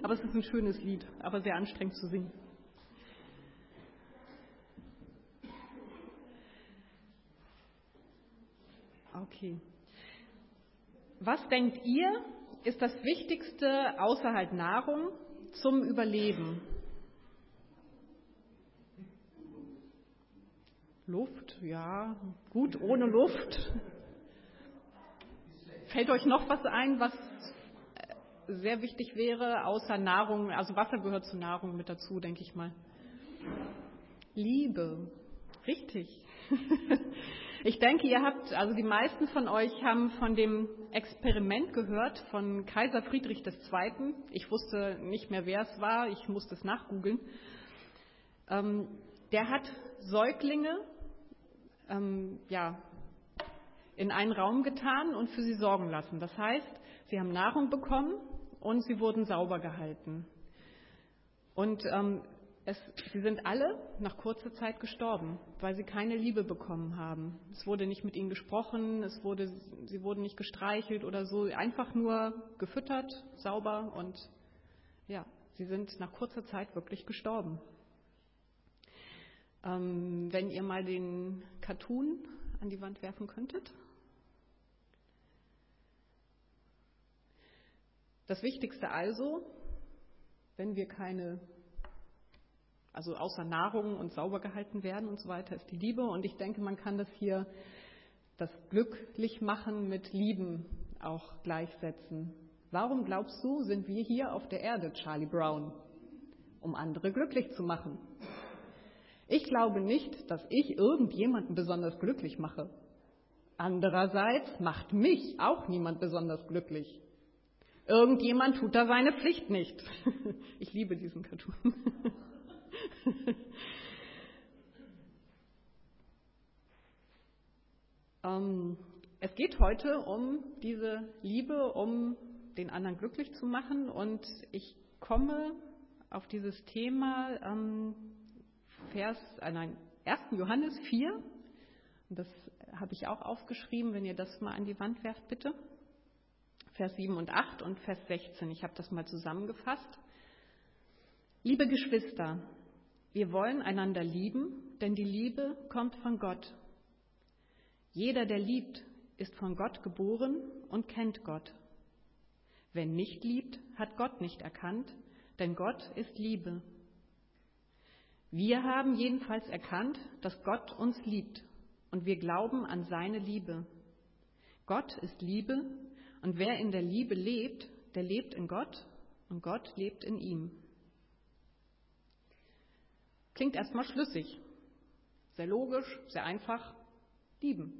Aber es ist ein schönes Lied, aber sehr anstrengend zu singen. Okay. Was denkt ihr, ist das Wichtigste außer halt Nahrung zum Überleben? Luft, ja, gut, ohne Luft. Fällt euch noch was ein, was sehr wichtig wäre, außer Nahrung? Also Wasser gehört zur Nahrung mit dazu, denke ich mal. Liebe, richtig. Ich denke, also die meisten von euch haben von dem Experiment gehört von Kaiser Friedrich II. Ich wusste nicht mehr, wer es war, ich musste es nachgoogeln. Der hat Säuglinge in einen Raum getan und für sie sorgen lassen. Das heißt, sie haben Nahrung bekommen und sie wurden sauber gehalten. Und sie sind alle nach kurzer Zeit gestorben, weil sie keine Liebe bekommen haben. Es wurde nicht mit ihnen gesprochen, sie wurden nicht gestreichelt oder so, einfach nur gefüttert, sauber und ja, sie sind nach kurzer Zeit wirklich gestorben. Wenn ihr mal den Cartoon an die Wand werfen könntet. Das Wichtigste also, wenn wir also außer Nahrung und sauber gehalten werden und so weiter, ist die Liebe. Und ich denke, man kann das Glücklichmachen mit Lieben auch gleichsetzen. Warum glaubst du, sind wir hier auf der Erde, Charlie Brown? Um andere glücklich zu machen. Ich glaube nicht, dass ich irgendjemanden besonders glücklich mache. Andererseits macht mich auch niemand besonders glücklich. Irgendjemand tut da seine Pflicht nicht. Ich liebe diesen Cartoon. Es geht heute um diese Liebe, um den anderen glücklich zu machen. Und ich komme auf dieses Thema 1. Johannes 4. Und das habe ich auch aufgeschrieben, wenn ihr das mal an die Wand werft, bitte. Vers 7 und 8 und Vers 16. Ich habe das mal zusammengefasst. Liebe Geschwister, wir wollen einander lieben, denn die Liebe kommt von Gott. Jeder, der liebt, ist von Gott geboren und kennt Gott. Wer nicht liebt, hat Gott nicht erkannt, denn Gott ist Liebe. Wir haben jedenfalls erkannt, dass Gott uns liebt und wir glauben an seine Liebe. Gott ist Liebe und wer in der Liebe lebt, der lebt in Gott und Gott lebt in ihm. Klingt erstmal schlüssig, sehr logisch, sehr einfach, lieben.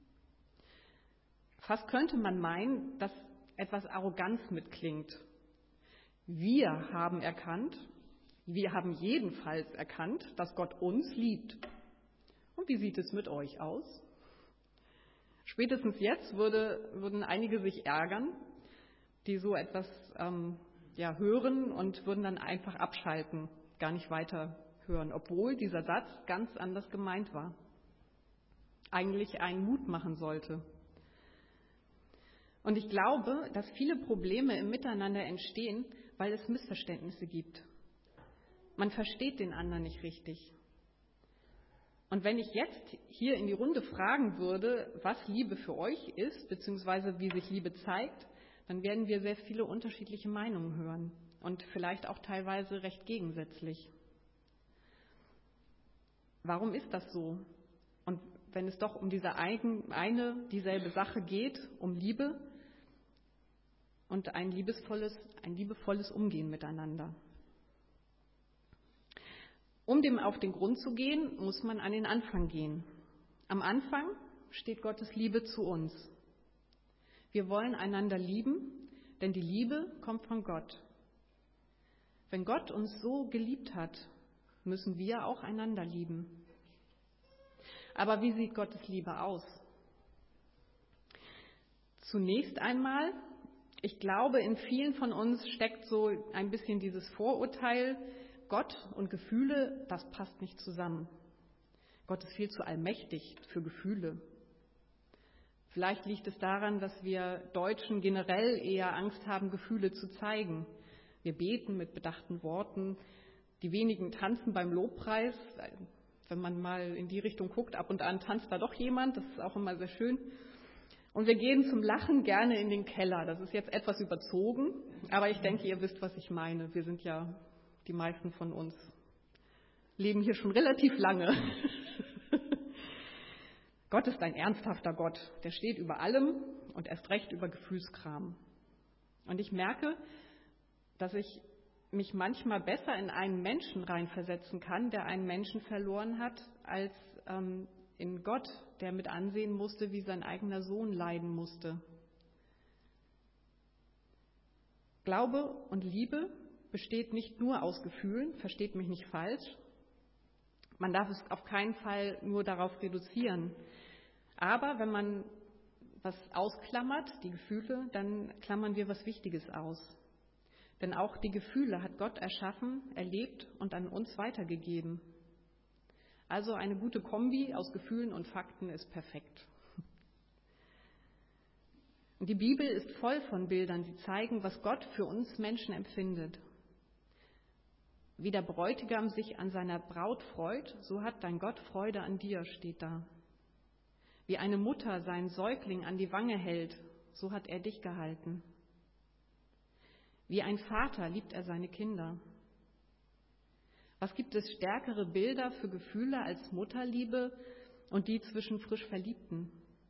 Fast könnte man meinen, dass etwas Arroganz mitklingt. Wir haben jedenfalls erkannt, dass Gott uns liebt. Und wie sieht es mit euch aus? Spätestens jetzt würden einige sich ärgern, die so etwas hören und würden dann einfach abschalten, gar nicht weiter hören, obwohl dieser Satz ganz anders gemeint war. Eigentlich einen Mut machen sollte. Und ich glaube, dass viele Probleme im Miteinander entstehen, weil es Missverständnisse gibt. Man versteht den anderen nicht richtig. Und wenn ich jetzt hier in die Runde fragen würde, was Liebe für euch ist, beziehungsweise wie sich Liebe zeigt, dann werden wir sehr viele unterschiedliche Meinungen hören und vielleicht auch teilweise recht gegensätzlich. Warum ist das so? Und wenn es doch um dieselbe Sache geht, um Liebe und ein liebevolles Umgehen miteinander. Um dem auf den Grund zu gehen, muss man an den Anfang gehen. Am Anfang steht Gottes Liebe zu uns. Wir wollen einander lieben, denn die Liebe kommt von Gott. Wenn Gott uns so geliebt hat, müssen wir auch einander lieben. Aber wie sieht Gottes Liebe aus? Zunächst einmal, ich glaube, in vielen von uns steckt so ein bisschen dieses Vorurteil, Gott und Gefühle, das passt nicht zusammen. Gott ist viel zu allmächtig für Gefühle. Vielleicht liegt es daran, dass wir Deutschen generell eher Angst haben, Gefühle zu zeigen. Wir beten mit bedachten Worten. Die wenigen tanzen beim Lobpreis. Wenn man mal in die Richtung guckt, ab und an tanzt da doch jemand. Das ist auch immer sehr schön. Und wir gehen zum Lachen gerne in den Keller. Das ist jetzt etwas überzogen, aber ich denke, ihr wisst, was ich meine. Wir sind ja, die meisten von uns, leben hier schon relativ lange. Gott ist ein ernsthafter Gott. Der steht über allem und erst recht über Gefühlskram. Und ich merke, dass ich mich manchmal besser in einen Menschen reinversetzen kann, der einen Menschen verloren hat, als in Gott, der mit ansehen musste, wie sein eigener Sohn leiden musste. Glaube und Liebe besteht nicht nur aus Gefühlen, versteht mich nicht falsch. Man darf es auf keinen Fall nur darauf reduzieren. Aber wenn man was ausklammert, die Gefühle, dann klammern wir was Wichtiges aus. Denn auch die Gefühle hat Gott erschaffen, erlebt und an uns weitergegeben. Also eine gute Kombi aus Gefühlen und Fakten ist perfekt. Und die Bibel ist voll von Bildern, die zeigen, was Gott für uns Menschen empfindet. Wie der Bräutigam sich an seiner Braut freut, so hat dein Gott Freude an dir, steht da. Wie eine Mutter seinen Säugling an die Wange hält, so hat er dich gehalten. Wie ein Vater liebt er seine Kinder. Was gibt es stärkere Bilder für Gefühle als Mutterliebe und die zwischen frisch Verliebten?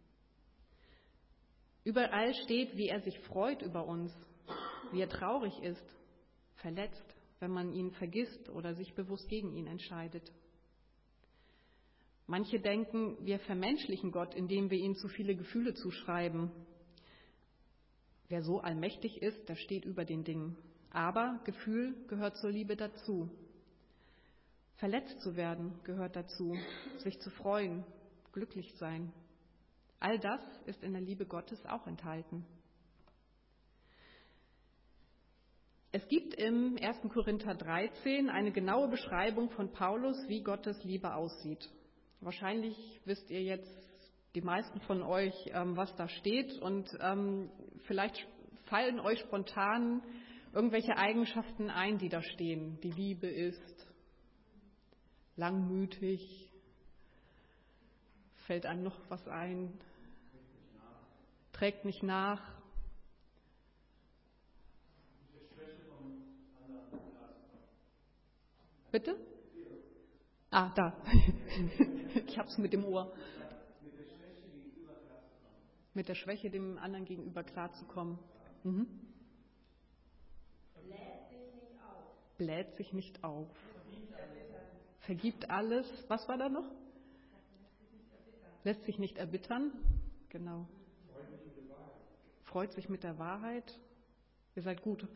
Überall steht, wie er sich freut über uns, wie er traurig ist, verletzt, wenn man ihn vergisst oder sich bewusst gegen ihn entscheidet. Manche denken, wir vermenschlichen Gott, indem wir ihm zu viele Gefühle zuschreiben. Wer so allmächtig ist, der steht über den Dingen. Aber Gefühl gehört zur Liebe dazu. Verletzt zu werden gehört dazu, sich zu freuen, glücklich sein. All das ist in der Liebe Gottes auch enthalten. Es gibt im 1. Korinther 13 eine genaue Beschreibung von Paulus, wie Gottes Liebe aussieht. Wahrscheinlich wisst ihr jetzt, die meisten von euch, was da steht, und vielleicht fallen euch spontan irgendwelche Eigenschaften ein, die da stehen. Die Liebe ist langmütig. Fällt einem noch was ein? Trägt nicht nach. Bitte? Ah, da. Ich hab's mit dem Ohr. Mit der Schwäche dem anderen gegenüber klarzukommen. Mhm. Bläht sich nicht auf. Vergibt alles. Was war da noch? Lässt sich nicht erbittern. Genau. Freut sich mit der Wahrheit. Ihr seid gut.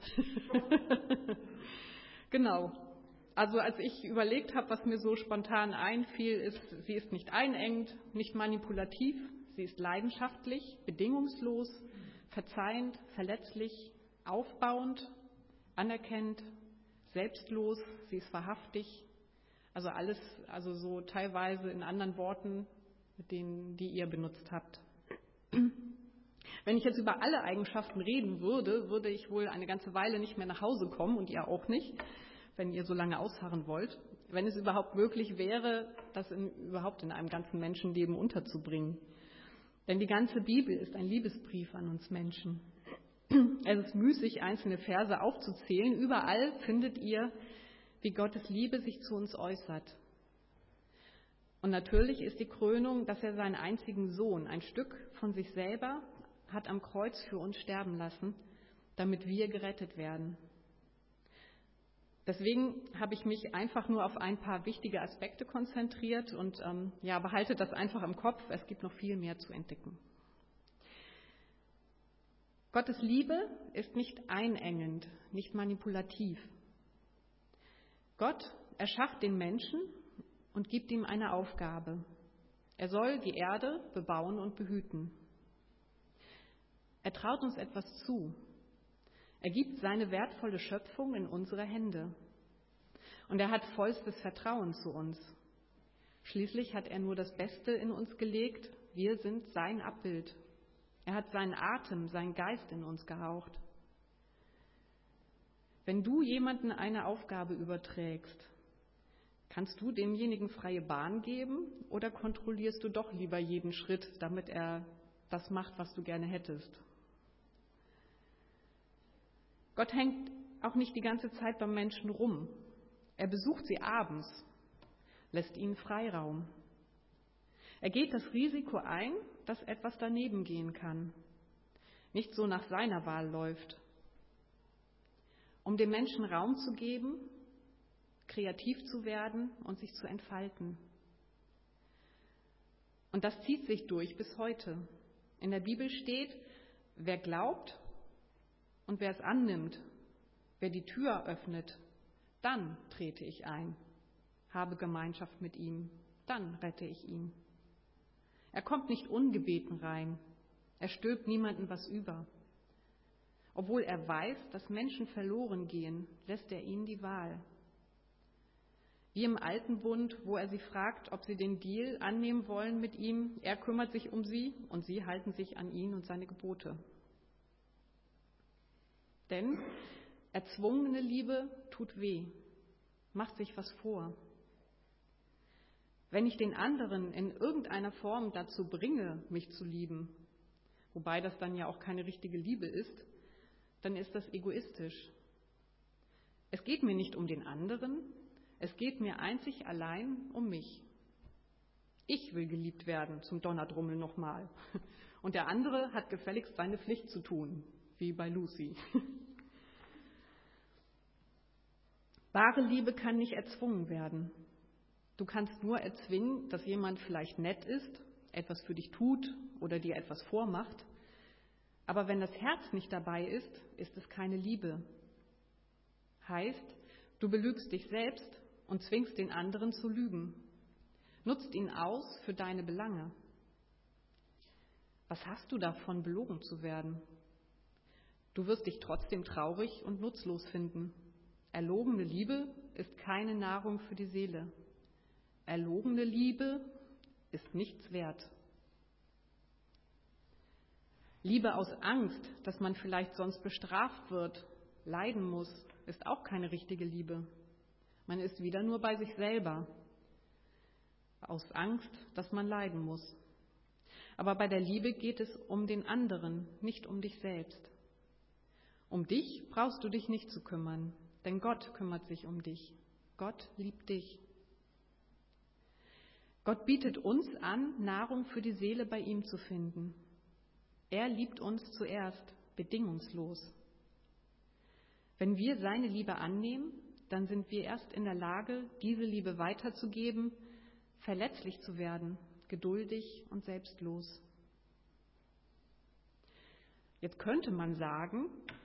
Genau. Also als ich überlegt habe, was mir so spontan einfiel, ist, sie ist nicht einengend, nicht manipulativ, sie ist leidenschaftlich, bedingungslos, verzeihend, verletzlich, aufbauend, anerkennend, selbstlos, sie ist wahrhaftig. Also alles, also so teilweise in anderen Worten, mit denen, die ihr benutzt habt. Wenn ich jetzt über alle Eigenschaften reden würde, würde ich wohl eine ganze Weile nicht mehr nach Hause kommen und ihr auch nicht, wenn ihr so lange ausharren wollt, wenn es überhaupt möglich wäre, das überhaupt in einem ganzen Menschenleben unterzubringen. Denn die ganze Bibel ist ein Liebesbrief an uns Menschen. Es ist müßig, einzelne Verse aufzuzählen. Überall findet ihr, wie Gottes Liebe sich zu uns äußert. Und natürlich ist die Krönung, dass er seinen einzigen Sohn, ein Stück von sich selber, hat am Kreuz für uns sterben lassen, damit wir gerettet werden. Deswegen habe ich mich einfach nur auf ein paar wichtige Aspekte konzentriert und behaltet das einfach im Kopf. Es gibt noch viel mehr zu entdecken. Gottes Liebe ist nicht einengend, nicht manipulativ. Gott erschafft den Menschen und gibt ihm eine Aufgabe. Er soll die Erde bebauen und behüten. Er traut uns etwas zu. Er gibt seine wertvolle Schöpfung in unsere Hände. Und er hat vollstes Vertrauen zu uns. Schließlich hat er nur das Beste in uns gelegt. Wir sind sein Abbild. Er hat seinen Atem, seinen Geist in uns gehaucht. Wenn du jemandem eine Aufgabe überträgst, kannst du demjenigen freie Bahn geben oder kontrollierst du doch lieber jeden Schritt, damit er das macht, was du gerne hättest? Gott hängt auch nicht die ganze Zeit beim Menschen rum. Er besucht sie abends, lässt ihnen Freiraum. Er geht das Risiko ein, dass etwas daneben gehen kann, nicht so nach seiner Wahl läuft. Um dem Menschen Raum zu geben, kreativ zu werden und sich zu entfalten. Und das zieht sich durch bis heute. In der Bibel steht, wer glaubt und wer es annimmt, wer die Tür öffnet, dann trete ich ein, habe Gemeinschaft mit ihm, dann rette ich ihn. Er kommt nicht ungebeten rein, er stülpt niemandem was über. Obwohl er weiß, dass Menschen verloren gehen, lässt er ihnen die Wahl. Wie im Alten Bund, wo er sie fragt, ob sie den Deal annehmen wollen mit ihm. Er kümmert sich um sie und sie halten sich an ihn und seine Gebote. Denn erzwungene Liebe tut weh, macht sich was vor. Wenn ich den anderen in irgendeiner Form dazu bringe, mich zu lieben, wobei das dann ja auch keine richtige Liebe ist, dann ist das egoistisch. Es geht mir nicht um den anderen, es geht mir einzig allein um mich. Ich will geliebt werden, zum Donnerdrummel nochmal. Und der andere hat gefälligst seine Pflicht zu tun, wie bei Lucy. Wahre Liebe kann nicht erzwungen werden. Du kannst nur erzwingen, dass jemand vielleicht nett ist, etwas für dich tut oder dir etwas vormacht. Aber wenn das Herz nicht dabei ist, ist es keine Liebe. Heißt, du belügst dich selbst und zwingst den anderen zu lügen. Nutzt ihn aus für deine Belange. Was hast du davon, belogen zu werden? Du wirst dich trotzdem traurig und nutzlos finden. Erlogene Liebe ist keine Nahrung für die Seele. Erlogene Liebe ist nichts wert. Liebe aus Angst, dass man vielleicht sonst bestraft wird, leiden muss, ist auch keine richtige Liebe. Man ist wieder nur bei sich selber, aus Angst, dass man leiden muss. Aber bei der Liebe geht es um den anderen, nicht um dich selbst. Um dich brauchst du dich nicht zu kümmern, denn Gott kümmert sich um dich. Gott liebt dich. Gott bietet uns an, Nahrung für die Seele bei ihm zu finden. Er liebt uns zuerst, bedingungslos. Wenn wir seine Liebe annehmen, dann sind wir erst in der Lage, diese Liebe weiterzugeben, verletzlich zu werden, geduldig und selbstlos. Jetzt könnte man sagen,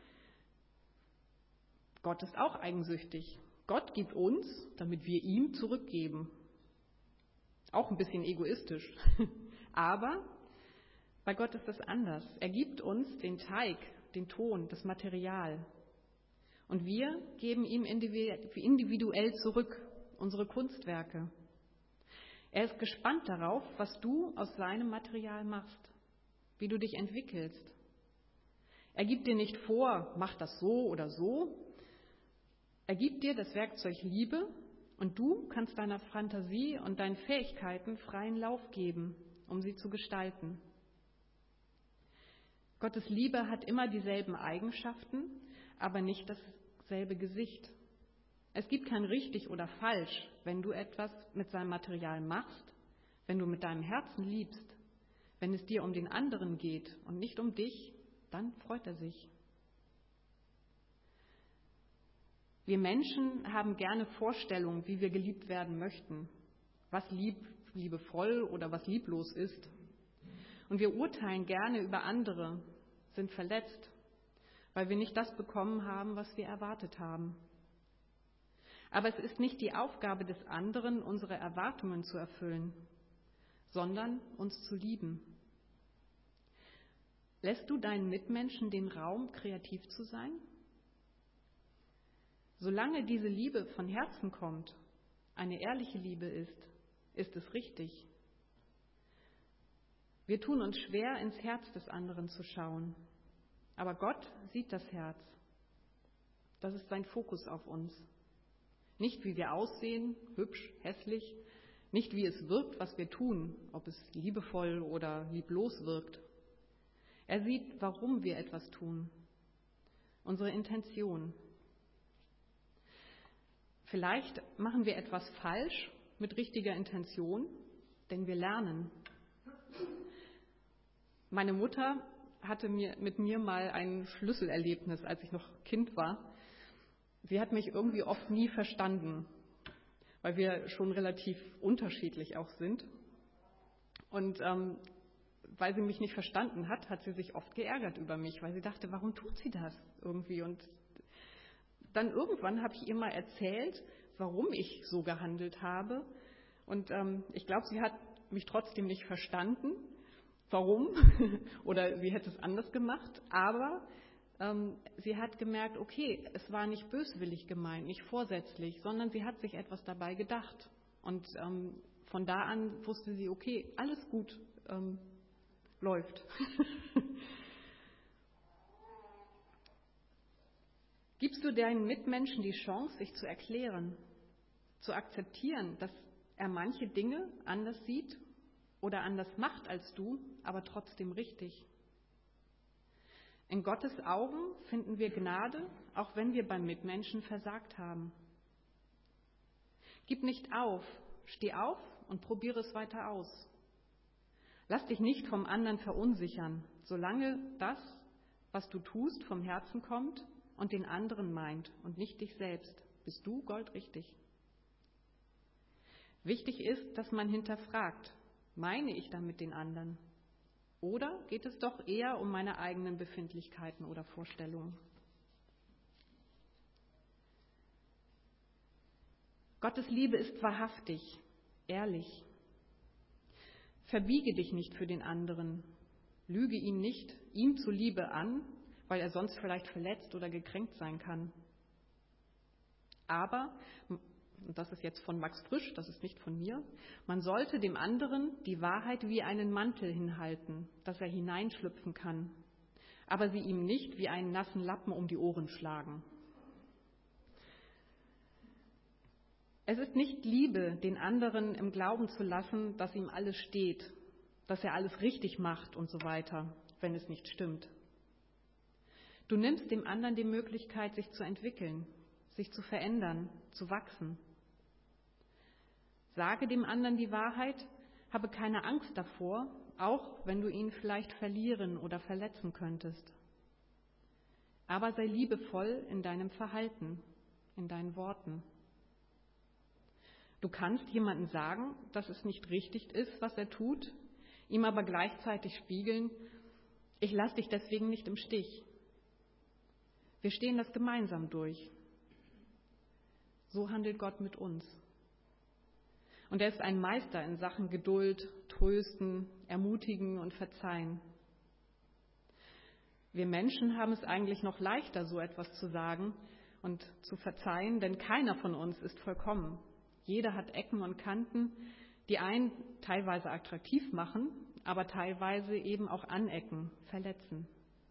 Gott ist auch eigensüchtig. Gott gibt uns, damit wir ihm zurückgeben. Auch ein bisschen egoistisch. Aber bei Gott ist das anders. Er gibt uns den Teig, den Ton, das Material. Und wir geben ihm individuell zurück unsere Kunstwerke. Er ist gespannt darauf, was du aus seinem Material machst, wie du dich entwickelst. Er gibt dir nicht vor, mach das so oder so. Er gibt dir das Werkzeug Liebe und du kannst deiner Fantasie und deinen Fähigkeiten freien Lauf geben, um sie zu gestalten. Gottes Liebe hat immer dieselben Eigenschaften, aber nicht dasselbe Gesicht. Es gibt kein richtig oder falsch, wenn du etwas mit seinem Material machst, wenn du mit deinem Herzen liebst, wenn es dir um den anderen geht und nicht um dich, dann freut er sich. Wir Menschen haben gerne Vorstellungen, wie wir geliebt werden möchten, was liebevoll oder was lieblos ist. Und wir urteilen gerne über andere, sind verletzt, weil wir nicht das bekommen haben, was wir erwartet haben. Aber es ist nicht die Aufgabe des anderen, unsere Erwartungen zu erfüllen, sondern uns zu lieben. Lässt du deinen Mitmenschen den Raum, kreativ zu sein? Solange diese Liebe von Herzen kommt, eine ehrliche Liebe ist es richtig. Wir tun uns schwer, ins Herz des anderen zu schauen. Aber Gott sieht das Herz. Das ist sein Fokus auf uns. Nicht, wie wir aussehen, hübsch, hässlich, nicht, wie es wirkt, was wir tun, ob es liebevoll oder lieblos wirkt. Er sieht, warum wir etwas tun, unsere Intention. Vielleicht machen wir etwas falsch mit richtiger Intention, denn wir lernen. Meine Mutter hatte mit mir mal ein Schlüsselerlebnis, als ich noch Kind war. Sie hat mich irgendwie oft nie verstanden, weil wir schon relativ unterschiedlich auch sind. Und weil sie mich nicht verstanden hat, hat sie sich oft geärgert über mich, weil sie dachte, warum tut sie das irgendwie? Und dann irgendwann habe ich ihr mal erzählt, warum ich so gehandelt habe. Und ich glaube, sie hat mich trotzdem nicht verstanden, warum, oder sie hätte es anders gemacht. Aber sie hat gemerkt, okay, es war nicht böswillig gemeint, nicht vorsätzlich, sondern sie hat sich etwas dabei gedacht. Und von da an wusste sie, okay, alles gut, läuft. Gibst du deinen Mitmenschen die Chance, sich zu erklären, zu akzeptieren, dass er manche Dinge anders sieht oder anders macht als du, aber trotzdem richtig? In Gottes Augen finden wir Gnade, auch wenn wir beim Mitmenschen versagt haben. Gib nicht auf, steh auf und probiere es weiter aus. Lass dich nicht vom anderen verunsichern, solange das, was du tust, vom Herzen kommt und den anderen meint und nicht dich selbst, bist du goldrichtig. Wichtig ist, dass man hinterfragt, meine ich damit den anderen? Oder geht es doch eher um meine eigenen Befindlichkeiten oder Vorstellungen? Gottes Liebe ist wahrhaftig, ehrlich. Verbiege dich nicht für den anderen, lüge ihn nicht ihm zuliebe an, weil er sonst vielleicht verletzt oder gekränkt sein kann. Aber, und das ist jetzt von Max Frisch, das ist nicht von mir, man sollte dem anderen die Wahrheit wie einen Mantel hinhalten, dass er hineinschlüpfen kann, aber sie ihm nicht wie einen nassen Lappen um die Ohren schlagen. Es ist nicht Liebe, den anderen im Glauben zu lassen, dass ihm alles steht, dass er alles richtig macht und so weiter, wenn es nicht stimmt. Du nimmst dem anderen die Möglichkeit, sich zu entwickeln, sich zu verändern, zu wachsen. Sage dem anderen die Wahrheit, habe keine Angst davor, auch wenn du ihn vielleicht verlieren oder verletzen könntest. Aber sei liebevoll in deinem Verhalten, in deinen Worten. Du kannst jemandem sagen, dass es nicht richtig ist, was er tut, ihm aber gleichzeitig spiegeln, ich lasse dich deswegen nicht im Stich. Wir stehen das gemeinsam durch. So handelt Gott mit uns. Und er ist ein Meister in Sachen Geduld, Trösten, Ermutigen und Verzeihen. Wir Menschen haben es eigentlich noch leichter, so etwas zu sagen und zu verzeihen, denn keiner von uns ist vollkommen. Jeder hat Ecken und Kanten, die einen teilweise attraktiv machen, aber teilweise eben auch anecken, verletzen.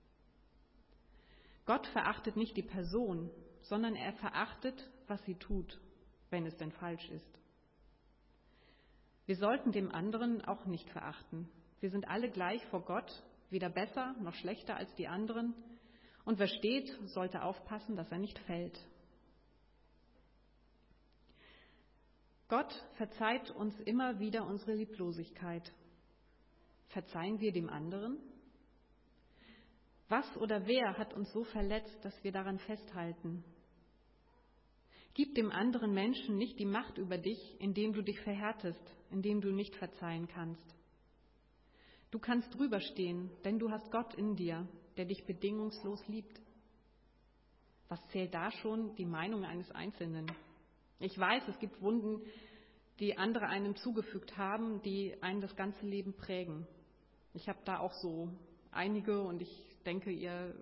Gott verachtet nicht die Person, sondern er verachtet, was sie tut, wenn es denn falsch ist. Wir sollten dem anderen auch nicht verachten. Wir sind alle gleich vor Gott, weder besser noch schlechter als die anderen. Und wer steht, sollte aufpassen, dass er nicht fällt. Gott verzeiht uns immer wieder unsere Lieblosigkeit. Verzeihen wir dem anderen? Was oder wer hat uns so verletzt, dass wir daran festhalten? Gib dem anderen Menschen nicht die Macht über dich, indem du dich verhärtest, indem du nicht verzeihen kannst. Du kannst drüber stehen, denn du hast Gott in dir, der dich bedingungslos liebt. Was zählt da schon die Meinung eines Einzelnen? Ich weiß, es gibt Wunden, die andere einem zugefügt haben, die einen das ganze Leben prägen. Ich habe da auch so einige und ich denke, ihr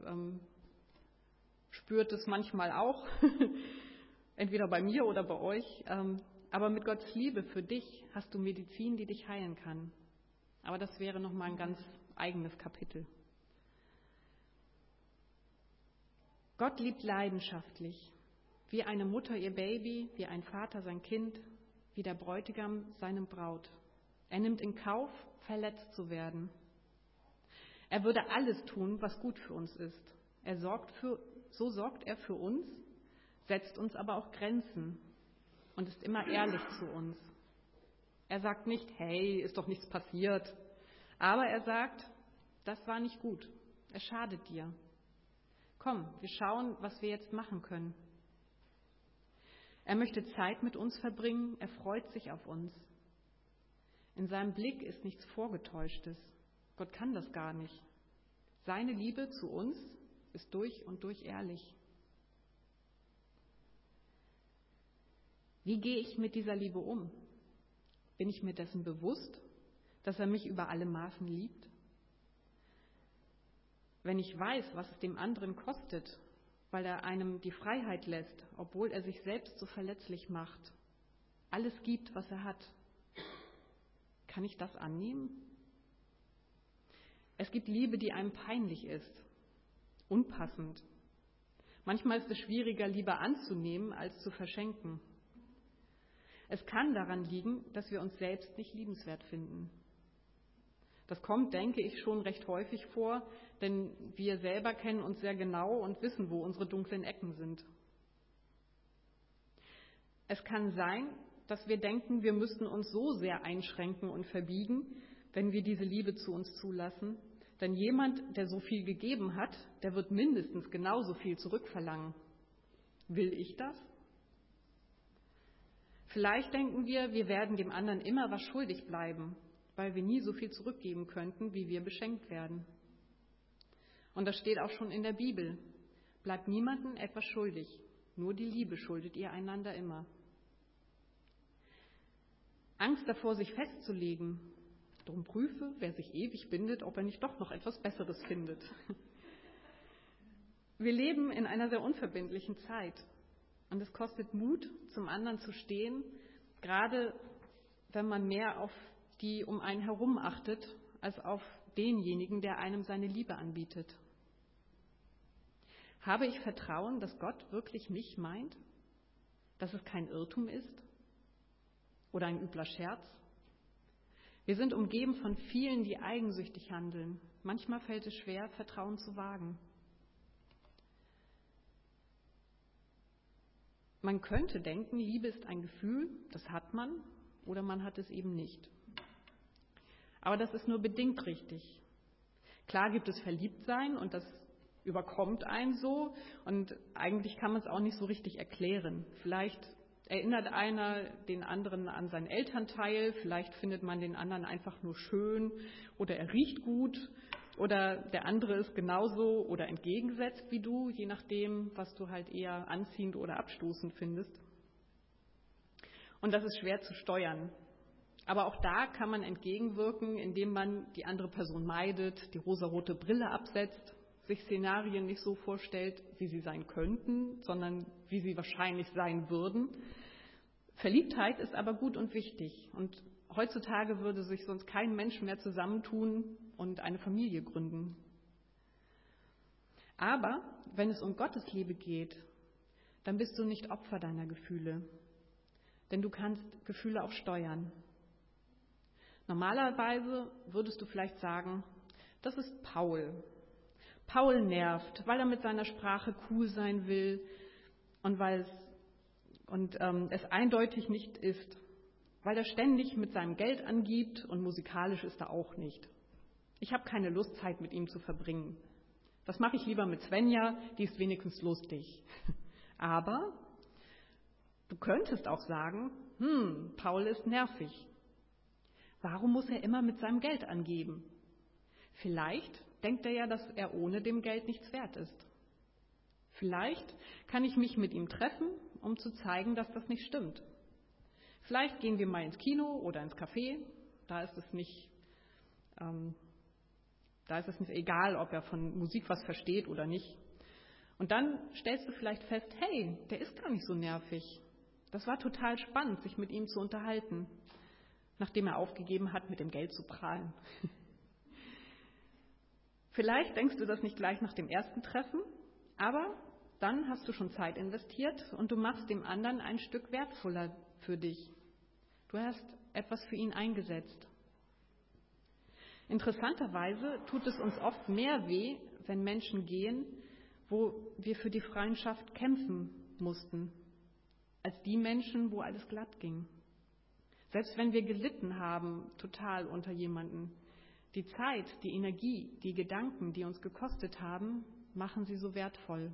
spürt es manchmal auch, entweder bei mir oder bei euch. Aber mit Gottes Liebe für dich hast du Medizin, die dich heilen kann. Aber das wäre nochmal ein ganz eigenes Kapitel. Gott liebt leidenschaftlich, wie eine Mutter ihr Baby, wie ein Vater sein Kind, wie der Bräutigam seine Braut. Er nimmt in Kauf, verletzt zu werden. Er würde alles tun, was gut für uns ist. So sorgt er für uns, setzt uns aber auch Grenzen und ist immer ehrlich zu uns. Er sagt nicht, hey, ist doch nichts passiert. Aber er sagt, das war nicht gut, es schadet dir. Komm, wir schauen, was wir jetzt machen können. Er möchte Zeit mit uns verbringen, er freut sich auf uns. In seinem Blick ist nichts Vorgetäuschtes. Gott kann das gar nicht. Seine Liebe zu uns ist durch und durch ehrlich. Wie gehe ich mit dieser Liebe um? Bin ich mir dessen bewusst, dass er mich über alle Maßen liebt? Wenn ich weiß, was es dem anderen kostet, weil er einem die Freiheit lässt, obwohl er sich selbst so verletzlich macht, alles gibt, was er hat, kann ich das annehmen? Es gibt Liebe, die einem peinlich ist, unpassend. Manchmal ist es schwieriger, Liebe anzunehmen, als zu verschenken. Es kann daran liegen, dass wir uns selbst nicht liebenswert finden. Das kommt, denke ich, schon recht häufig vor, denn wir selber kennen uns sehr genau und wissen, wo unsere dunklen Ecken sind. Es kann sein, dass wir denken, wir müssten uns so sehr einschränken und verbiegen, wenn wir diese Liebe zu uns zulassen. Denn jemand, der so viel gegeben hat, der wird mindestens genauso viel zurückverlangen. Will ich das? Vielleicht denken wir, wir werden dem anderen immer was schuldig bleiben, weil wir nie so viel zurückgeben könnten, wie wir beschenkt werden. Und das steht auch schon in der Bibel. Bleibt niemandem etwas schuldig, nur die Liebe schuldet ihr einander immer. Angst davor, sich festzulegen. Drum prüfe, wer sich ewig bindet, ob er nicht doch noch etwas Besseres findet. Wir leben in einer sehr unverbindlichen Zeit. Und es kostet Mut, zum anderen zu stehen, gerade wenn man mehr auf die um einen herum achtet, als auf denjenigen, der einem seine Liebe anbietet. Habe ich Vertrauen, dass Gott wirklich mich meint? Dass es kein Irrtum ist? Oder ein übler Scherz? Wir sind umgeben von vielen, die eigensüchtig handeln. Manchmal fällt es schwer, Vertrauen zu wagen. Man könnte denken, Liebe ist ein Gefühl, das hat man, oder man hat es eben nicht. Aber das ist nur bedingt richtig. Klar gibt es Verliebtsein und das überkommt einen so und eigentlich kann man es auch nicht so richtig erklären. Vielleicht erinnert einer den anderen an seinen Elternteil, vielleicht findet man den anderen einfach nur schön oder er riecht gut oder der andere ist genauso oder entgegengesetzt wie du, je nachdem, was du halt eher anziehend oder abstoßend findest. Und das ist schwer zu steuern. Aber auch da kann man entgegenwirken, indem man die andere Person meidet, die rosarote Brille absetzt, sich Szenarien nicht so vorstellt, wie sie sein könnten, sondern wie sie wahrscheinlich sein würden. Verliebtheit ist aber gut und wichtig. Und heutzutage würde sich sonst kein Mensch mehr zusammentun und eine Familie gründen. Aber wenn es um Gottes Liebe geht, dann bist du nicht Opfer deiner Gefühle. Denn du kannst Gefühle auch steuern. Normalerweise würdest du vielleicht sagen, das ist Paul. Paul nervt, weil er mit seiner Sprache cool sein will und es eindeutig nicht ist, weil er ständig mit seinem Geld angibt und musikalisch ist er auch nicht. Ich habe keine Lust, Zeit mit ihm zu verbringen. Das mache ich lieber mit Svenja, die ist wenigstens lustig. Aber du könntest auch sagen, Paul ist nervig. Warum muss er immer mit seinem Geld angeben? Vielleicht denkt er ja, dass er ohne dem Geld nichts wert ist. Vielleicht kann ich mich mit ihm treffen, um zu zeigen, dass das nicht stimmt. Vielleicht gehen wir mal ins Kino oder ins Café. Da ist es nicht egal, ob er von Musik was versteht oder nicht. Und dann stellst du vielleicht fest, hey, der ist gar nicht so nervig. Das war total spannend, sich mit ihm zu unterhalten, nachdem er aufgegeben hat, mit dem Geld zu prahlen. Vielleicht denkst du das nicht gleich nach dem ersten Treffen, aber dann hast du schon Zeit investiert und du machst dem anderen ein Stück wertvoller für dich. Du hast etwas für ihn eingesetzt. Interessanterweise tut es uns oft mehr weh, wenn Menschen gehen, wo wir für die Freundschaft kämpfen mussten, als die Menschen, wo alles glatt ging. Selbst wenn wir gelitten haben, total unter jemanden, die Zeit, die Energie, die Gedanken, die uns gekostet haben, machen sie so wertvoll.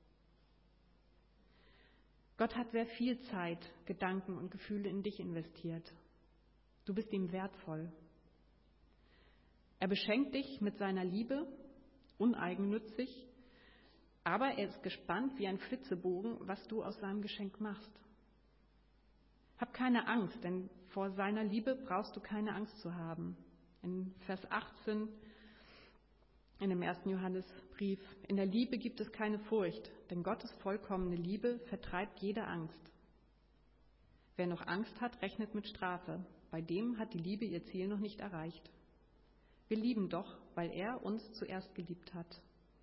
Gott hat sehr viel Zeit, Gedanken und Gefühle in dich investiert. Du bist ihm wertvoll. Er beschenkt dich mit seiner Liebe, uneigennützig, aber er ist gespannt wie ein Flitzebogen, was du aus seinem Geschenk machst. Hab keine Angst, denn vor seiner Liebe brauchst du keine Angst zu haben. In Vers 18 in dem 1. Johannesbrief: In der Liebe gibt es keine Furcht, denn Gottes vollkommene Liebe vertreibt jede Angst. Wer noch Angst hat, rechnet mit Strafe. Bei dem hat die Liebe ihr Ziel noch nicht erreicht. Wir lieben doch, weil er uns zuerst geliebt hat.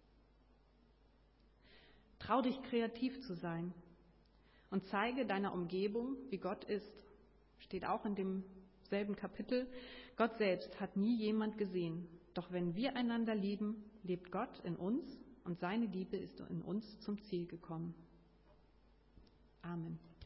Trau dich, kreativ zu sein und zeige deiner Umgebung, wie Gott ist. Steht auch in demselben Kapitel. Gott selbst hat nie jemand gesehen. Doch wenn wir einander lieben, lebt Gott in uns und seine Liebe ist in uns zum Ziel gekommen. Amen.